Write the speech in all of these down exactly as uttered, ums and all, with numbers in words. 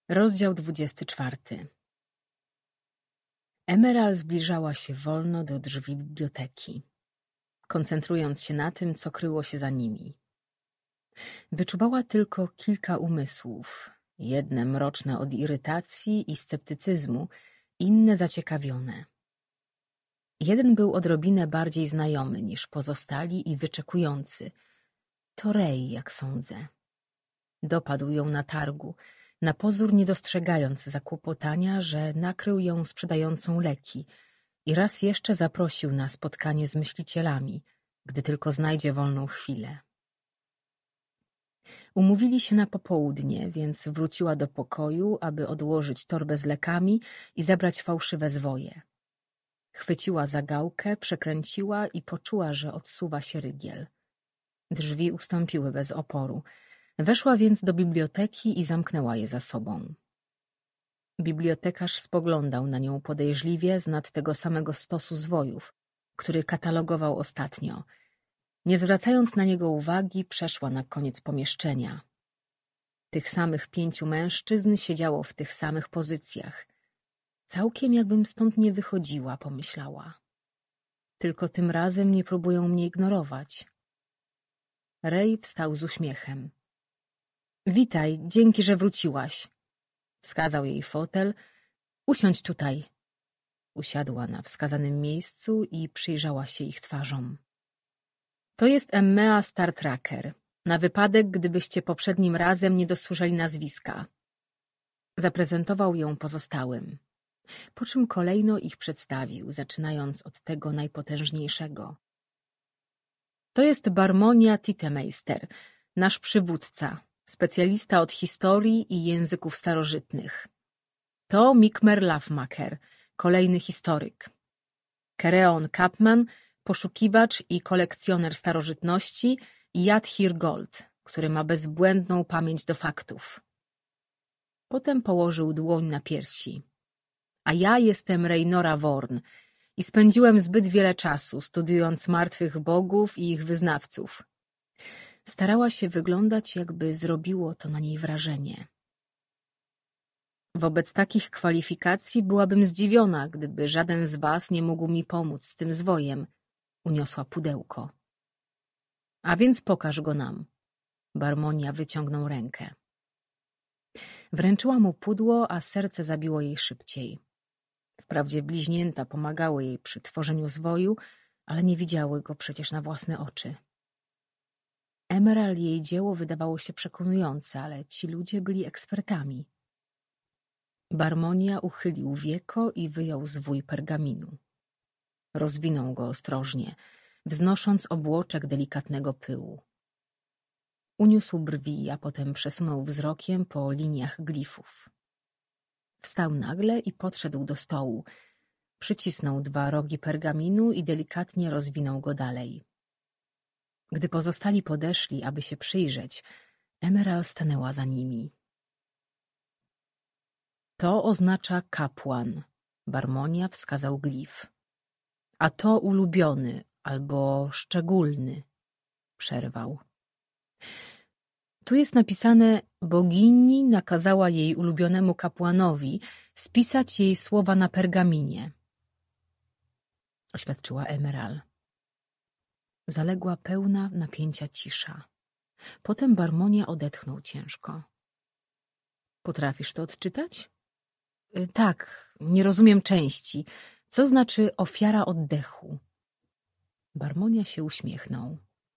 Rozdział dwudziesty czwarty. Emerald zbliżała się wolno do drzwi biblioteki, koncentrując się na tym, co kryło się za nimi. Wyczuwała tylko kilka umysłów, jedne mroczne od irytacji i sceptycyzmu, inne zaciekawione. Jeden był odrobinę bardziej znajomy niż pozostali i wyczekujący. To Ray, jak sądzę. Dopadł ją na targu, na pozór nie dostrzegając zakłopotania, że nakrył ją sprzedającą leki i raz jeszcze zaprosił na spotkanie z myślicielami, gdy tylko znajdzie wolną chwilę. Umówili się na popołudnie, więc wróciła do pokoju, aby odłożyć torbę z lekami i zabrać fałszywe zwoje. Chwyciła za gałkę, przekręciła i poczuła, że odsuwa się rygiel. Drzwi ustąpiły bez oporu. Weszła więc do biblioteki i zamknęła je za sobą. Bibliotekarz spoglądał na nią podejrzliwie z nad tego samego stosu zwojów, który katalogował ostatnio. Nie zwracając na niego uwagi, przeszła na koniec pomieszczenia. Tych samych pięciu mężczyzn siedziało w tych samych pozycjach. Całkiem jakbym stąd nie wychodziła, pomyślała. Tylko tym razem nie próbują mnie ignorować. Ray wstał z uśmiechem. Witaj, dzięki, że wróciłaś. Wskazał jej fotel. Usiądź tutaj. Usiadła na wskazanym miejscu i przyjrzała się ich twarzom. To jest Emmea Startracker, na wypadek, gdybyście poprzednim razem nie dosłyszeli nazwiska. Zaprezentował ją pozostałym, po czym kolejno ich przedstawił, zaczynając od tego najpotężniejszego. To jest Barmonia Titemeister, nasz przywódca, specjalista od historii i języków starożytnych. To Mikmer Lafmaker, kolejny historyk. Kereon Kapman, poszukiwacz i kolekcjoner starożytności, i Jadhir Gold, który ma bezbłędną pamięć do faktów. Potem położył dłoń na piersi. A ja jestem Raynora Worn i spędziłem zbyt wiele czasu studiując martwych bogów i ich wyznawców. Starała się wyglądać, jakby zrobiło to na niej wrażenie. Wobec takich kwalifikacji byłabym zdziwiona, gdyby żaden z was nie mógł mi pomóc z tym zwojem. Uniosła pudełko. A więc pokaż go nam. Barmonia wyciągnął rękę. Wręczyła mu pudło, a serce zabiło jej szybciej. Wprawdzie bliźnięta pomagały jej przy tworzeniu zwoju, ale nie widziały go przecież na własne oczy. Emerald i jej dzieło wydawało się przekonujące, ale ci ludzie byli ekspertami. Barmonia uchylił wieko i wyjął zwój pergaminu. Rozwinął go ostrożnie, wznosząc obłoczek delikatnego pyłu. Uniósł brwi, a potem przesunął wzrokiem po liniach glifów. Wstał nagle i podszedł do stołu. Przycisnął dwa rogi pergaminu i delikatnie rozwinął go dalej. Gdy pozostali podeszli, aby się przyjrzeć, Emerald stanęła za nimi. To oznacza kapłan, Barmonia wskazał glif. A to ulubiony albo szczególny, przerwał. Tu jest napisane, bogini nakazała jej ulubionemu kapłanowi spisać jej słowa na pergaminie, oświadczyła Emerald. Zaległa pełna napięcia cisza. Potem Barmonia odetchnął ciężko. Potrafisz to odczytać? Tak, nie rozumiem części. Co znaczy ofiara oddechu? Barmonia się uśmiechnął.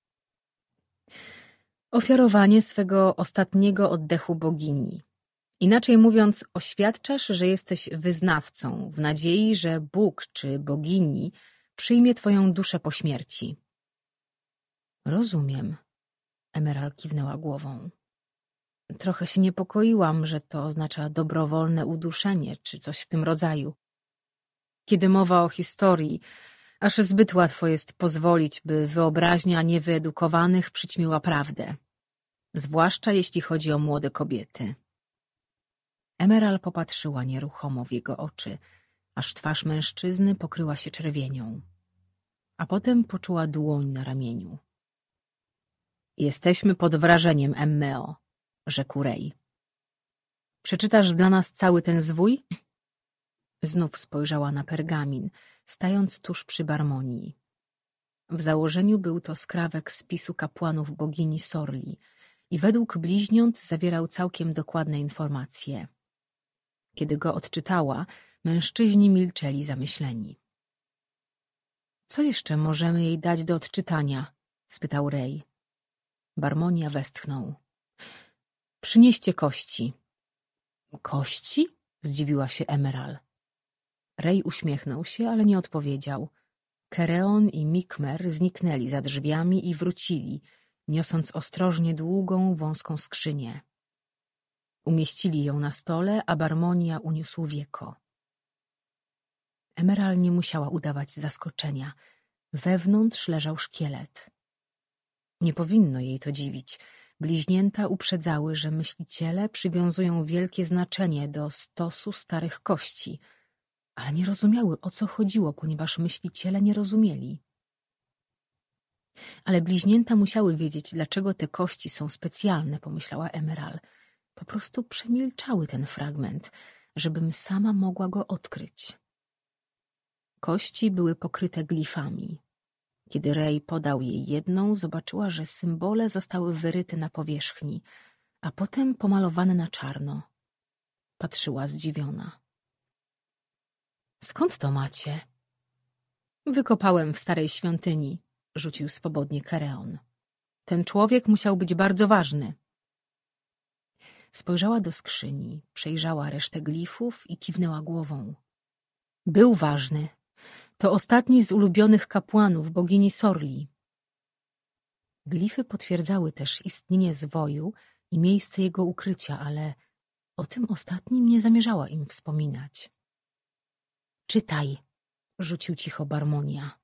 Ofiarowanie swego ostatniego oddechu bogini. Inaczej mówiąc, oświadczasz, że jesteś wyznawcą, w nadziei, że Bóg czy bogini przyjmie twoją duszę po śmierci. Rozumiem. Emerald kiwnęła głową. Trochę się niepokoiłam, że to oznacza dobrowolne uduszenie, czy coś w tym rodzaju. Kiedy mowa o historii, aż zbyt łatwo jest pozwolić, by wyobraźnia niewyedukowanych przyćmiła prawdę. Zwłaszcza jeśli chodzi o młode kobiety. Emerald popatrzyła nieruchomo w jego oczy, aż twarz mężczyzny pokryła się czerwienią. A potem poczuła dłoń na ramieniu. Jesteśmy pod wrażeniem, Emmeo, rzekł Ray. Przeczytasz dla nas cały ten zwój? Znów spojrzała na pergamin, stając tuż przy Barmonii. W założeniu był to skrawek spisu kapłanów bogini Sorli i według bliźniąt zawierał całkiem dokładne informacje. Kiedy go odczytała, mężczyźni milczeli zamyśleni. — Co jeszcze możemy jej dać do odczytania? — spytał Rej. Barmonia westchnął. — Przynieście kości. — Kości? — zdziwiła się Emerald. Rej uśmiechnął się, ale nie odpowiedział. Kereon i Mikmer zniknęli za drzwiami i wrócili, niosąc ostrożnie długą, wąską skrzynię. Umieścili ją na stole, a Barmonia uniósł wieko. Emerald nie musiała udawać zaskoczenia. Wewnątrz leżał szkielet. Nie powinno jej to dziwić. Bliźnięta uprzedzały, że myśliciele przywiązują wielkie znaczenie do stosu starych kości, ale nie rozumiały, o co chodziło, ponieważ myśliciele nie rozumieli. Ale bliźnięta musiały wiedzieć, dlaczego te kości są specjalne, pomyślała Emerald. Po prostu przemilczały ten fragment, żebym sama mogła go odkryć. Kości były pokryte glifami. Kiedy Rej podał jej jedną, zobaczyła, że symbole zostały wyryte na powierzchni, a potem pomalowane na czarno. Patrzyła zdziwiona. — Skąd to macie? — Wykopałem w starej świątyni — rzucił swobodnie Kereon. — Ten człowiek musiał być bardzo ważny. Spojrzała do skrzyni, przejrzała resztę glifów i kiwnęła głową. — Był ważny. To ostatni z ulubionych kapłanów bogini Sorli. Glify potwierdzały też istnienie zwoju i miejsce jego ukrycia, ale o tym ostatnim nie zamierzała im wspominać. — Czytaj — rzucił cicho Barmonia.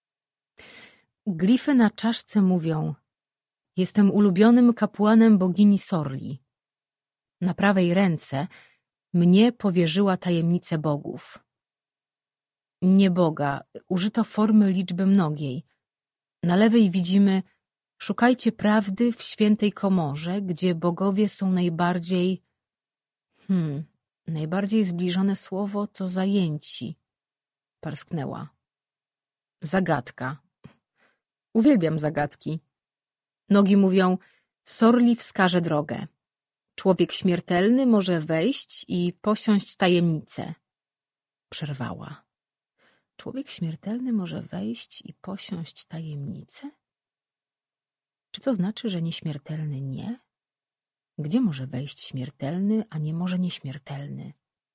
Glify na czaszce mówią: jestem ulubionym kapłanem bogini Sorli. Na prawej ręce mnie powierzyła tajemnicę bogów. Nie Boga, użyto formy liczby mnogiej. Na lewej widzimy: szukajcie prawdy w świętej komorze, gdzie bogowie są najbardziej... Hmm, najbardziej zbliżone słowo to zajęci. Parsknęła. Zagadka. Uwielbiam zagadki. Nogi mówią: Sorli wskaże drogę. Człowiek śmiertelny może wejść i posiąść tajemnicę. Przerwała. Człowiek śmiertelny może wejść i posiąść tajemnicę? Czy to znaczy, że nieśmiertelny nie? Gdzie może wejść śmiertelny, a nie może nieśmiertelny?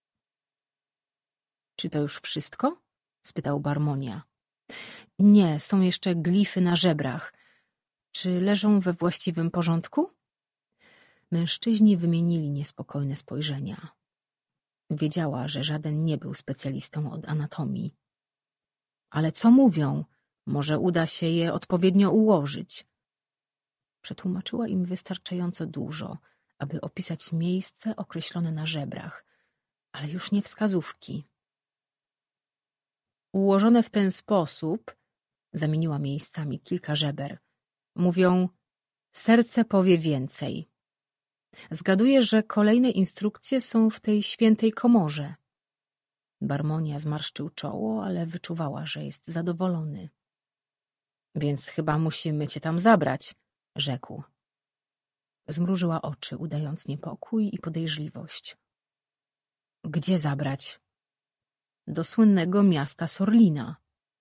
Czy to już wszystko? Spytał Barmonia. Nie, są jeszcze glify na żebrach. Czy leżą we właściwym porządku? Mężczyźni wymienili niespokojne spojrzenia. Wiedziała, że żaden nie był specjalistą od anatomii. Ale co mówią? Może uda się je odpowiednio ułożyć. Przetłumaczyła im wystarczająco dużo, aby opisać miejsce określone na żebrach, ale już nie wskazówki. Ułożone w ten sposób, zamieniła miejscami kilka żeber, mówią: serce powie więcej. Zgaduję, że kolejne instrukcje są w tej świętej komorze. Barmonia zmarszczył czoło, ale wyczuwała, że jest zadowolony. Więc chyba musimy cię tam zabrać, rzekł. Zmrużyła oczy, udając niepokój i podejrzliwość. Gdzie zabrać? Do słynnego miasta Sorlina.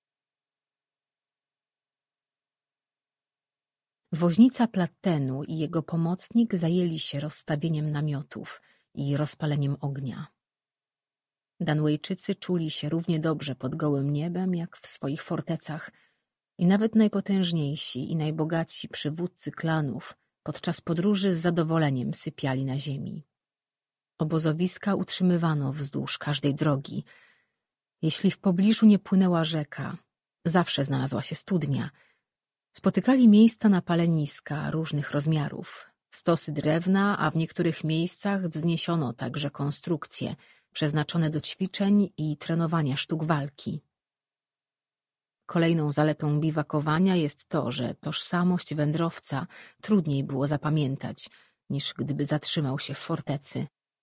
Woźnica Plattenu i jego pomocnik zajęli się rozstawieniem namiotów i rozpaleniem ognia. Danwejczycy czuli się równie dobrze pod gołym niebem, jak w swoich fortecach i nawet najpotężniejsi i najbogatsi przywódcy klanów podczas podróży z zadowoleniem sypiali na ziemi. Obozowiska utrzymywano wzdłuż każdej drogi. Jeśli w pobliżu nie płynęła rzeka, zawsze znalazła się studnia. Spotykali miejsca na paleniska różnych rozmiarów, stosy drewna, a w niektórych miejscach wzniesiono także konstrukcje przeznaczone do ćwiczeń i trenowania sztuk walki. Kolejną zaletą biwakowania jest to, że tożsamość wędrowca trudniej było zapamiętać, niż gdyby zatrzymał się w fortecy.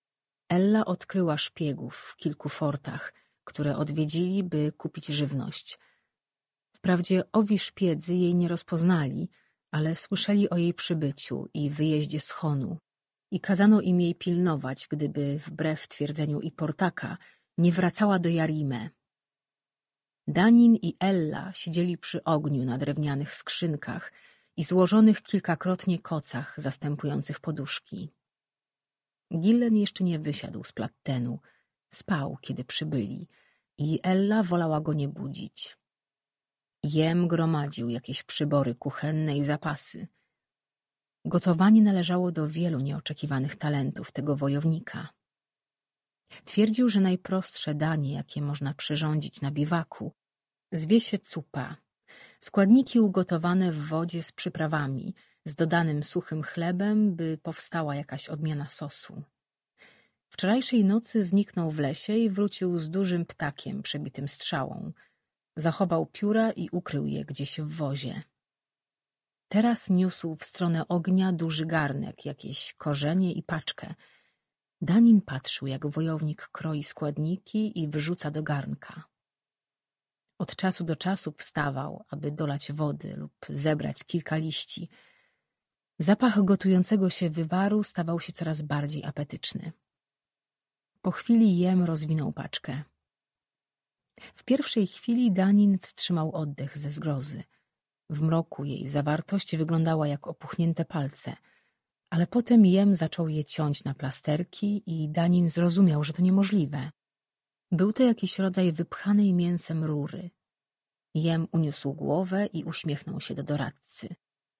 Ella odkryła szpiegów w kilku fortach, które odwiedzili, by kupić żywność. Wprawdzie owi szpiedzy jej nie rozpoznali, ale słyszeli o jej przybyciu i wyjeździe z Honu i kazano im jej pilnować, gdyby wbrew twierdzeniu Iportaka nie wracała do Jarime. Danin i Ella siedzieli przy ogniu na drewnianych skrzynkach i złożonych kilkakrotnie kocach zastępujących poduszki. Gillen jeszcze nie wysiadł z plattenu, spał, kiedy przybyli i Ella wolała go nie budzić. Jem gromadził jakieś przybory kuchenne i zapasy. Gotowanie należało do wielu nieoczekiwanych talentów tego wojownika. Twierdził, że najprostsze danie, jakie można przyrządzić na biwaku, zwie się cupa. Składniki ugotowane w wodzie z przyprawami, z dodanym suchym chlebem, by powstała jakaś odmiana sosu. Wczorajszej nocy zniknął w lesie i wrócił z dużym ptakiem przebitym strzałą. Zachował pióra i ukrył je gdzieś w wozie. Teraz niósł w stronę ognia duży garnek, jakieś korzenie i paczkę. Danin patrzył, jak wojownik kroi składniki i wrzuca do garnka. Od czasu do czasu wstawał, aby dolać wody lub zebrać kilka liści. Zapach gotującego się wywaru stawał się coraz bardziej apetyczny. Po chwili Jem rozwinął paczkę. W pierwszej chwili Danin wstrzymał oddech ze zgrozy. W mroku jej zawartość wyglądała jak opuchnięte palce, ale potem Jem zaczął je ciąć na plasterki i Danin zrozumiał, że to niemożliwe. Był to jakiś rodzaj wypchanej mięsem rury. Jem uniósł głowę i uśmiechnął się do doradcy.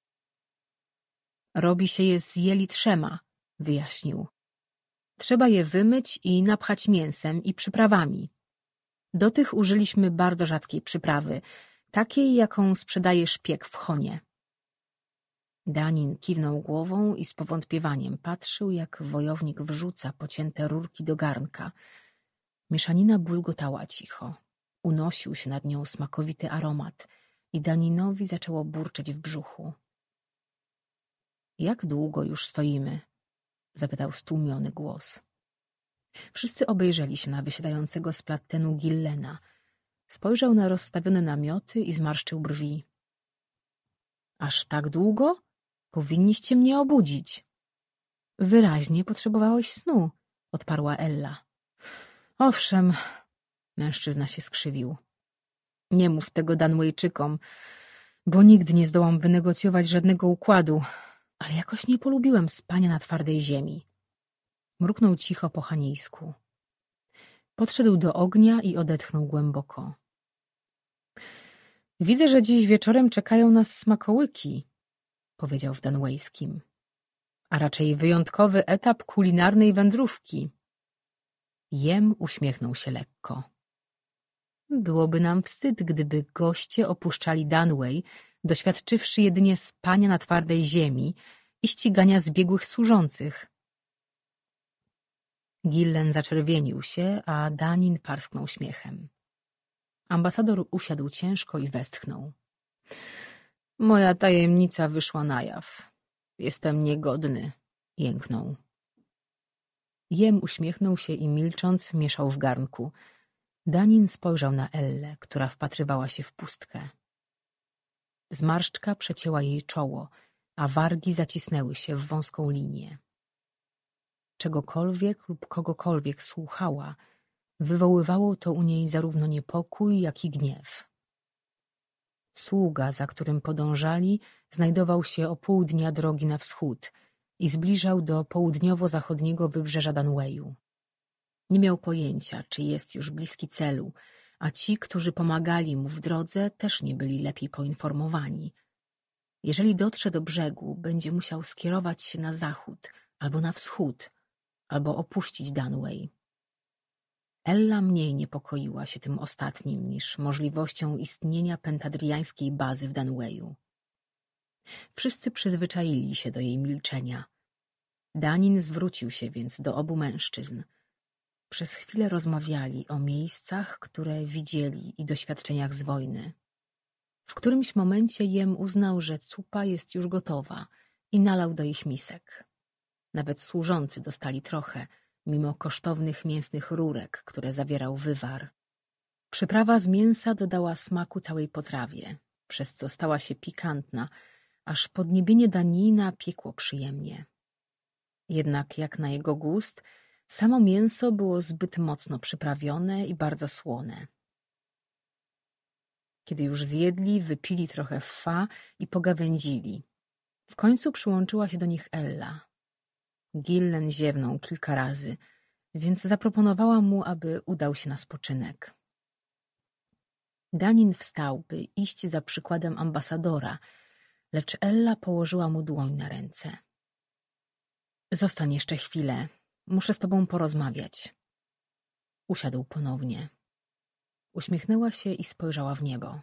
Robi się je z jelitrzema, wyjaśnił. Trzeba je wymyć i napchać mięsem i przyprawami. Do tych użyliśmy bardzo rzadkiej przyprawy, takiej, jaką sprzedaje szpieg w Honie. Danin kiwnął głową i z powątpiewaniem patrzył, jak wojownik wrzuca pocięte rurki do garnka. Mieszanina bulgotała cicho. Unosił się nad nią smakowity aromat i Daninowi zaczęło burczeć w brzuchu. — Jak długo już stoimy? — zapytał stłumiony głos. Wszyscy obejrzeli się na wysiadającego z plattenu Gillena. Spojrzał na rozstawione namioty i zmarszczył brwi. — Aż tak długo? Powinniście mnie obudzić. — Wyraźnie potrzebowałeś snu — odparła Ella. — Owszem — mężczyzna się skrzywił. — Nie mów tego Danwayczykom, bo nigdy nie zdołam wynegocjować żadnego układu, ale jakoś nie polubiłem spania na twardej ziemi. Mruknął cicho po chanijsku. Podszedł do ognia i odetchnął głęboko. — Widzę, że dziś wieczorem czekają nas smakołyki — powiedział w danwejskim. — A raczej wyjątkowy etap kulinarnej wędrówki. Jem uśmiechnął się lekko. Byłoby nam wstyd, gdyby goście opuszczali Danway, doświadczywszy jedynie spania na twardej ziemi i ścigania zbiegłych służących. Gillen zaczerwienił się, a Danin parsknął śmiechem. Ambasador usiadł ciężko i westchnął. Moja tajemnica wyszła na jaw. Jestem niegodny, jęknął. Jem uśmiechnął się i milcząc mieszał w garnku. Danin spojrzał na Ellę, która wpatrywała się w pustkę. Zmarszczka przecięła jej czoło, a wargi zacisnęły się w wąską linię. Czegokolwiek lub kogokolwiek słuchała, wywoływało to u niej zarówno niepokój, jak i gniew. Sługa, za którym podążali, znajdował się o pół dnia drogi na wschód i zbliżał do południowo-zachodniego wybrzeża Danwayu. Nie miał pojęcia, czy jest już bliski celu, a ci, którzy pomagali mu w drodze, też nie byli lepiej poinformowani. Jeżeli dotrze do brzegu, będzie musiał skierować się na zachód albo na wschód, albo opuścić Danway. Ella mniej niepokoiła się tym ostatnim niż możliwością istnienia pentadriańskiej bazy w Danwayu. Wszyscy przyzwyczaili się do jej milczenia. Danin zwrócił się więc do obu mężczyzn. Przez chwilę rozmawiali o miejscach, które widzieli i doświadczeniach z wojny. W którymś momencie Jem uznał, że cupa jest już gotowa i nalał do ich misek. Nawet służący dostali trochę, mimo kosztownych mięsnych rurek, które zawierał wywar. Przyprawa z mięsa dodała smaku całej potrawie, przez co stała się pikantna, aż podniebienie danina piekło przyjemnie. Jednak jak na jego gust, samo mięso było zbyt mocno przyprawione i bardzo słone. Kiedy już zjedli, wypili trochę ffa i pogawędzili. W końcu przyłączyła się do nich Ella. Gillen ziewnął kilka razy, więc zaproponowała mu, aby udał się na spoczynek. Danin wstał, by iść za przykładem ambasadora, lecz Ella położyła mu dłoń na ręce. Zostań jeszcze chwilę, muszę z tobą porozmawiać. Usiadł ponownie. Uśmiechnęła się i spojrzała w niebo.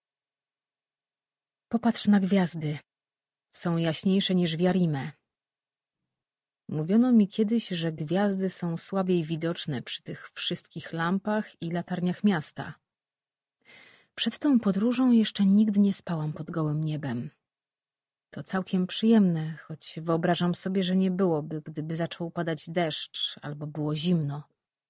Popatrz na gwiazdy. Są jaśniejsze niż w Jarime. Mówiono mi kiedyś, że gwiazdy są słabiej widoczne przy tych wszystkich lampach i latarniach miasta. Przed tą podróżą jeszcze nigdy nie spałam pod gołym niebem. To całkiem przyjemne, choć wyobrażam sobie, że nie byłoby, gdyby zaczął padać deszcz albo było zimno.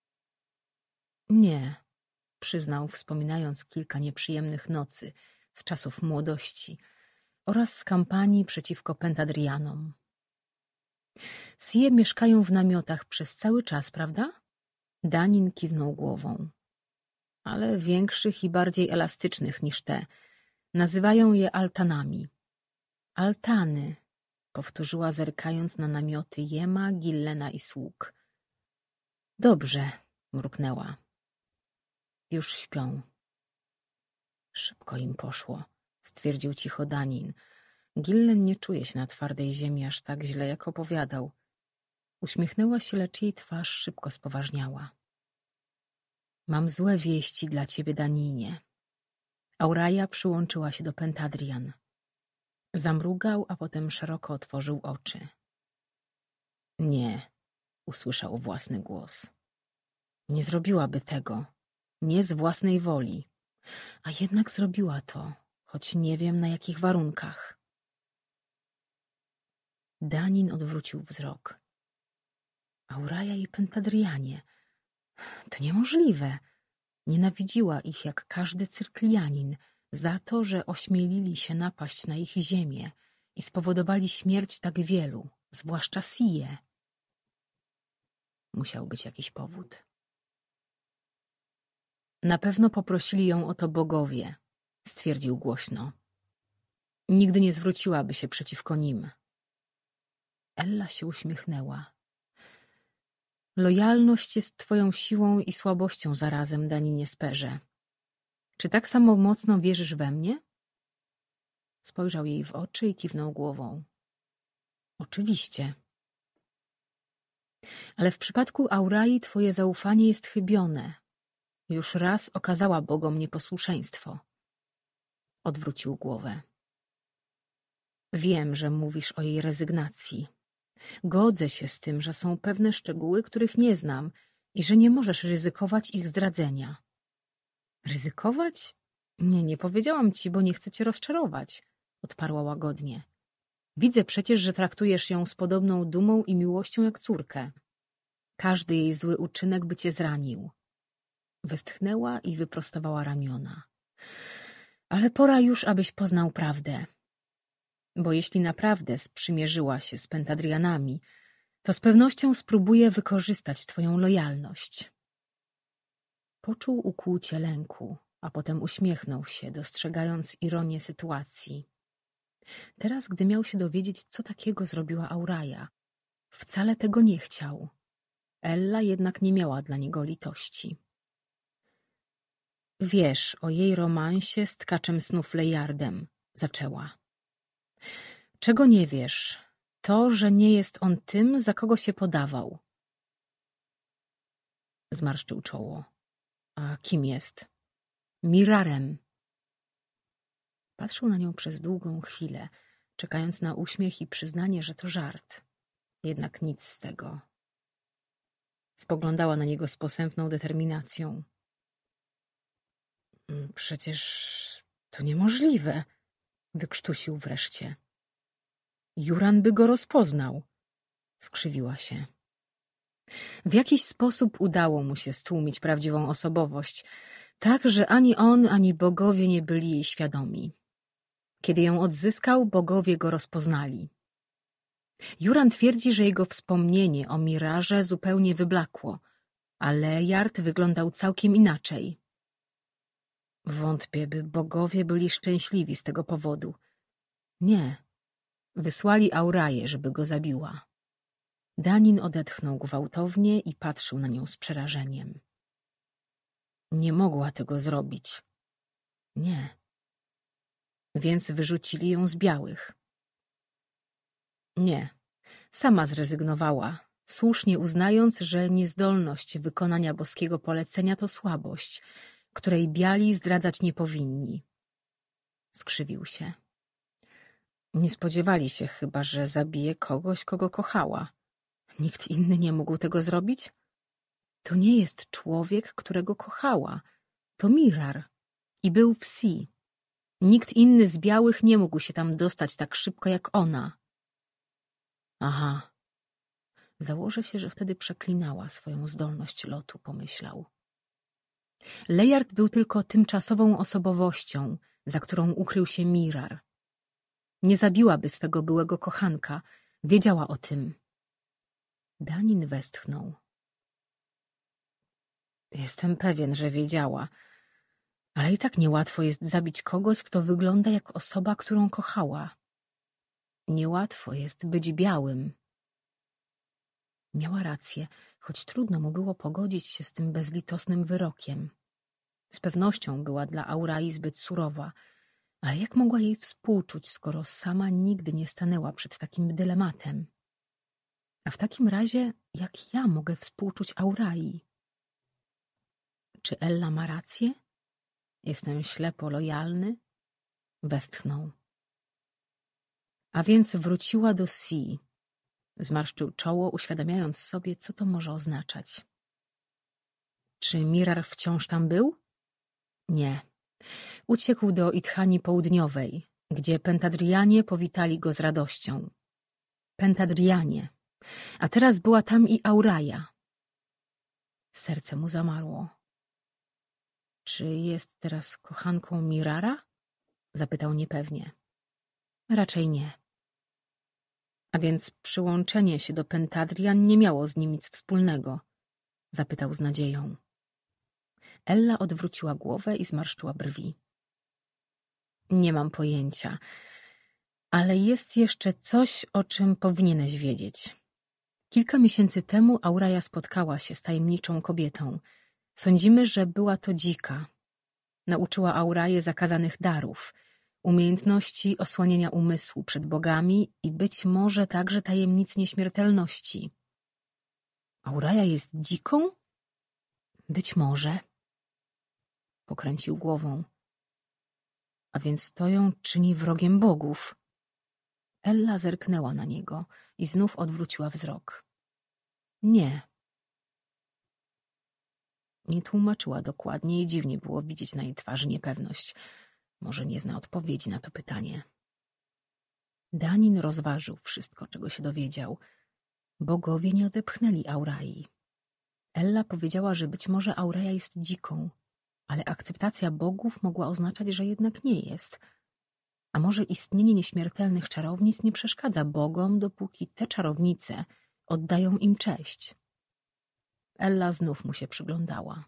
Nie, przyznał, wspominając kilka nieprzyjemnych nocy z czasów młodości oraz z kampanii przeciwko Pentadrianom. Sie mieszkają w namiotach przez cały czas, prawda? Danin kiwnął głową. Ale większych i bardziej elastycznych niż te. Nazywają je altanami. Altany, powtórzyła zerkając na namioty Jema, Gillena i sług. Dobrze, mruknęła. Już śpią. Szybko im poszło, stwierdził cicho Danin. Gillen nie czuje się na twardej ziemi aż tak źle, jak opowiadał. Uśmiechnęła się, lecz jej twarz szybko spoważniała. Mam złe wieści dla ciebie, Daninie. Auraja przyłączyła się do Pentadrian. Zamrugał, a potem szeroko otworzył oczy. Nie, usłyszał własny głos. Nie zrobiłaby tego. Nie z własnej woli. A jednak zrobiła to, choć nie wiem na jakich warunkach. Danin odwrócił wzrok. Auraja i Pentadrianie. To niemożliwe. Nienawidziła ich jak każdy cyrklianin za to, że ośmielili się napaść na ich ziemię i spowodowali śmierć tak wielu, zwłaszcza Sie. Musiał być jakiś powód. Na pewno poprosili ją o to bogowie, stwierdził głośno. Nigdy nie zwróciłaby się przeciwko nim. Ella się uśmiechnęła. Lojalność jest twoją siłą i słabością zarazem, Daninie Sperze. Czy tak samo mocno wierzysz we mnie? Spojrzał jej w oczy i kiwnął głową. Oczywiście. Ale w przypadku Aurai twoje zaufanie jest chybione. Już raz okazała bogom nieposłuszeństwo. Odwrócił głowę. Wiem, że mówisz o jej rezygnacji. Godzę się z tym, że są pewne szczegóły, których nie znam i że nie możesz ryzykować ich zdradzenia. Ryzykować? Nie, nie powiedziałam ci, bo nie chcę cię rozczarować, odparła łagodnie. Widzę przecież, że traktujesz ją z podobną dumą i miłością jak córkę. Każdy jej zły uczynek by cię zranił. Westchnęła i wyprostowała ramiona. Ale pora już, abyś poznał prawdę. Bo jeśli naprawdę sprzymierzyła się z Pentadrianami, to z pewnością spróbuje wykorzystać twoją lojalność. Poczuł ukłucie lęku, a potem uśmiechnął się, dostrzegając ironię sytuacji. Teraz, gdy miał się dowiedzieć, co takiego zrobiła Auraja, wcale tego nie chciał. Ella jednak nie miała dla niego litości. Wiesz o jej romansie z tkaczem snów Lejardem, zaczęła. Czego nie wiesz? To, że nie jest on tym, za kogo się podawał. Zmarszczył czoło. A kim jest? Mirarem. Patrzył na nią przez długą chwilę, czekając na uśmiech i przyznanie, że to żart. Jednak nic z tego. Spoglądała na niego z posępną determinacją. Przecież to niemożliwe, wykrztusił wreszcie. Juran by go rozpoznał. Skrzywiła się. W jakiś sposób udało mu się stłumić prawdziwą osobowość, tak, że ani on, ani bogowie nie byli jej świadomi. Kiedy ją odzyskał, bogowie go rozpoznali. Juran twierdzi, że jego wspomnienie o Mirarze zupełnie wyblakło, a Lejard wyglądał całkiem inaczej. Wątpię, by bogowie byli szczęśliwi z tego powodu. Nie. Wysłali Auraję, żeby go zabiła. Danin odetchnął gwałtownie i patrzył na nią z przerażeniem. Nie mogła tego zrobić. Nie. Więc wyrzucili ją z białych. Nie. Sama zrezygnowała, słusznie uznając, że niezdolność wykonania boskiego polecenia to słabość, której biali zdradzać nie powinni. Skrzywił się. Nie spodziewali się chyba, że zabije kogoś, kogo kochała. Nikt inny nie mógł tego zrobić? To nie jest człowiek, którego kochała. To Mirar. I był w Si. Nikt inny z białych nie mógł się tam dostać tak szybko jak ona. Aha. Założę się, że wtedy przeklinała swoją zdolność lotu, pomyślał. Lejard był tylko tymczasową osobowością, za którą ukrył się Mirar. Nie zabiłaby swego byłego kochanka. Wiedziała o tym. Danin westchnął. Jestem pewien, że wiedziała, ale i tak niełatwo jest zabić kogoś, kto wygląda jak osoba, którą kochała. Niełatwo jest być białym. Miała rację, choć trudno mu było pogodzić się z tym bezlitosnym wyrokiem. Z pewnością była dla Aurai zbyt surowa, ale jak mogła jej współczuć, skoro sama nigdy nie stanęła przed takim dylematem? A w takim razie, jak ja mogę współczuć Aurai? Czy Ella ma rację? Jestem ślepo lojalny? Westchnął. A więc wróciła do Si. Zmarszczył czoło, uświadamiając sobie, co to może oznaczać. Czy Mirar wciąż tam był? Nie. Uciekł do Idhani Południowej, gdzie Pentadrianie powitali go z radością. Pentadrianie. A teraz była tam i Auraja. Serce mu zamarło. Czy jest teraz kochanką Mirara? Zapytał niepewnie. Raczej nie. A więc przyłączenie się do Pentadrian nie miało z nim nic wspólnego? Zapytał z nadzieją. Ella odwróciła głowę i zmarszczyła brwi. Nie mam pojęcia, ale jest jeszcze coś, o czym powinieneś wiedzieć. Kilka miesięcy temu Auraja spotkała się z tajemniczą kobietą. Sądzimy, że była to dzika. Nauczyła Auraję zakazanych darów, umiejętności osłaniania umysłu przed bogami i być może także tajemnic nieśmiertelności. Auraja jest dziką? Być może. Pokręcił głową. A więc to ją czyni wrogiem bogów. Ella zerknęła na niego i znów odwróciła wzrok. Nie. Nie tłumaczyła dokładnie i dziwnie było widzieć na jej twarzy niepewność. Może nie zna odpowiedzi na to pytanie. Danin rozważył wszystko, czego się dowiedział. Bogowie nie odepchnęli Aurai. Ella powiedziała, że być może Auraja jest dziką, ale akceptacja bogów mogła oznaczać, że jednak nie jest. A może istnienie nieśmiertelnych czarownic nie przeszkadza bogom, dopóki te czarownice oddają im cześć. Ella znów mu się przyglądała.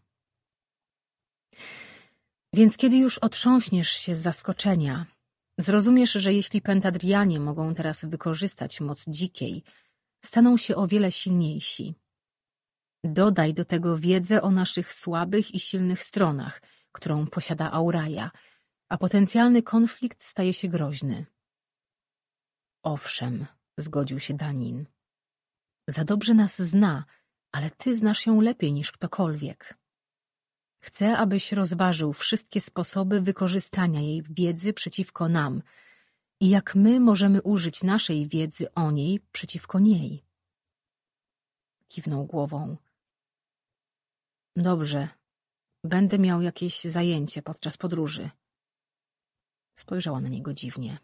Więc kiedy już otrząśniesz się z zaskoczenia, zrozumiesz, że jeśli Pentadrianie mogą teraz wykorzystać moc dzikiej, staną się o wiele silniejsi. Dodaj do tego wiedzę o naszych słabych i silnych stronach, którą posiada Auraja, a potencjalny konflikt staje się groźny. Owszem, zgodził się Danin. Za dobrze nas zna, ale ty znasz ją lepiej niż ktokolwiek. Chcę, abyś rozważył wszystkie sposoby wykorzystania jej wiedzy przeciwko nam i jak my możemy użyć naszej wiedzy o niej przeciwko niej. Kiwnął głową. Dobrze, będę miał jakieś zajęcie podczas podróży. Spojrzała na niego dziwnie.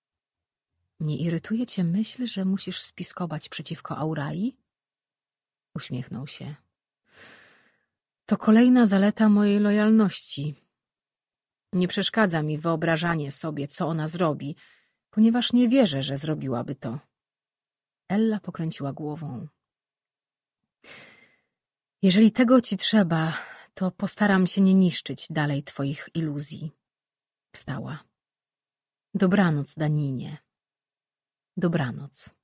Nie irytuje cię myśl, że musisz spiskować przeciwko Aurai? Uśmiechnął się. To kolejna zaleta mojej lojalności. Nie przeszkadza mi wyobrażanie sobie, co ona zrobi, ponieważ nie wierzę, że zrobiłaby to. Ella pokręciła głową. Jeżeli tego ci trzeba, to postaram się nie niszczyć dalej twoich iluzji. Wstała. Dobranoc, Daninie. Dobranoc.